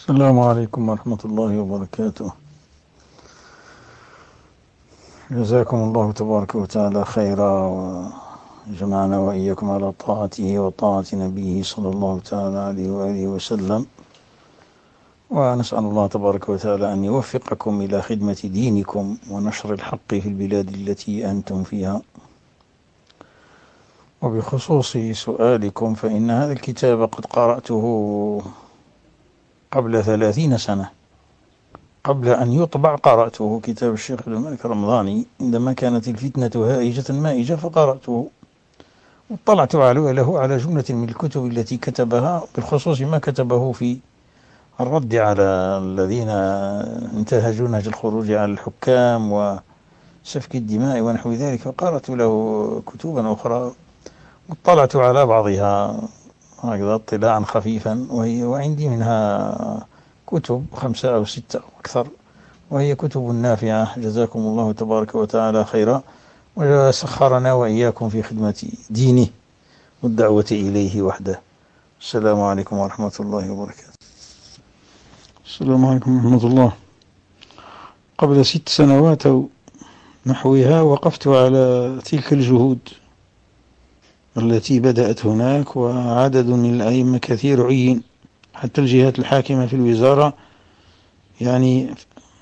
السلام عليكم ورحمة الله وبركاته. جزاكم الله تبارك وتعالى خيرا، وجمعنا وإياكم على طاعته وطاعة نبيه صلى الله تعالى عليه وآله وسلم. ونسأل الله تبارك وتعالى أن يوفقكم إلى خدمة دينكم ونشر الحق في البلاد التي أنتم فيها. وبخصوص سؤالكم، فإن هذا الكتاب قد قرأته قبل 30 سنة، قبل أن يطبع قرأته، كتاب الشيخ عبد الملك الرمضاني، عندما كانت الفتنة هائجة مائجة فقرأته، واطلعت له على جملة من الكتب التي كتبها، بالخصوص ما كتبه في الرد على الذين انتهجوا نهج الخروج على الحكام وسفك الدماء ونحو ذلك، فقرأت له كتبا أخرى واطلعت على بعضها هكذا اطلاعا خفيفا، وعندي منها كتب 5 أو 6 أو أكثر، وهي كتب نافعة. جزاكم الله تبارك وتعالى خيرا، وسخرنا وإياكم في خدمة دينه والدعوة إليه وحده. السلام عليكم ورحمة الله وبركاته. السلام عليكم ورحمة الله. قبل 6 سنوات أو نحوها وقفت على تلك الجهود التي بدأت هناك، وعدد من الأئمة كثير عين، حتى الجهات الحاكمة في الوزارة يعني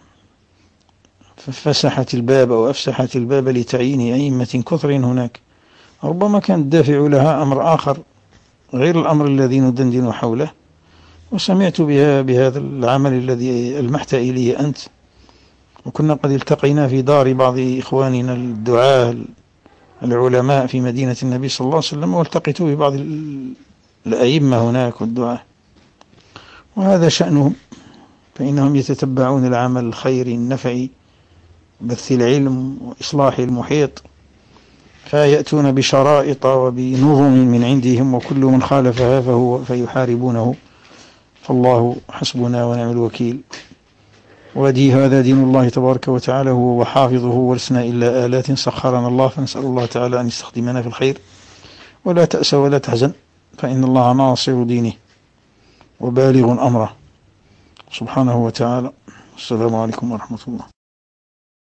فسحت الباب أو أفسحت الباب لتعيين أئمة كثر هناك. ربما كان الدافع لها أمر آخر غير الأمر الذي ندندن حوله، وسمعت بهذا العمل الذي ألمحت إليه أنت، وكنا قد التقينا في دار بعض إخواننا الدعاة العلماء في مدينة النبي صلى الله عليه وسلم، والتقيت ببعض الأئمة هناك والدعاة، وهذا شأنهم، فإنهم يتتبعون العمل الخيري النفعي، بث العلم وإصلاح المحيط، فيأتون بشرائط وبنظم من عندهم، وكل من خالفها فيحاربونه، فالله حسبنا ونعم الوكيل. هذا دين الله تبارك وتعالى هو وحافظه، ولسنا إلا آلات سخرنا الله، فنسأل الله تعالى أن يستخدمنا في الخير، ولا تأس ولا تحزن، فإن الله ناصر دينه وبالغ أمره سبحانه وتعالى. السلام عليكم ورحمة الله.